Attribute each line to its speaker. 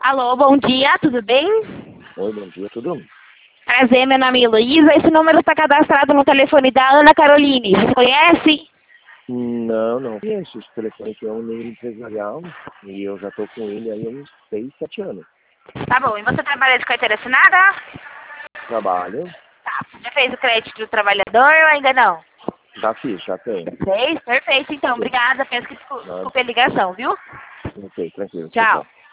Speaker 1: Alô, bom dia, tudo bem?
Speaker 2: Oi, bom dia, tudo?
Speaker 1: Prazer, meu nome é Heloísa. Esse número está cadastrado no telefone da Ana Caroline. Você conhece?
Speaker 2: Não conheço. Esse telefone aqui é um número empresarial e eu já estou com ele aí há uns 6, 7 anos.
Speaker 1: Tá bom, e você trabalha de carteira assinada?
Speaker 2: Trabalho,
Speaker 1: Tá, já fez o crédito do trabalhador ou ainda não?
Speaker 2: já fiz, já tenho.
Speaker 1: Fez? Perfeito, então.
Speaker 2: Sim.
Speaker 1: Obrigada. Penso que
Speaker 2: Nada.
Speaker 1: desculpe a ligação, viu?
Speaker 2: Ok, tranquilo, tchau,
Speaker 1: Tchau.
Speaker 2: tchau.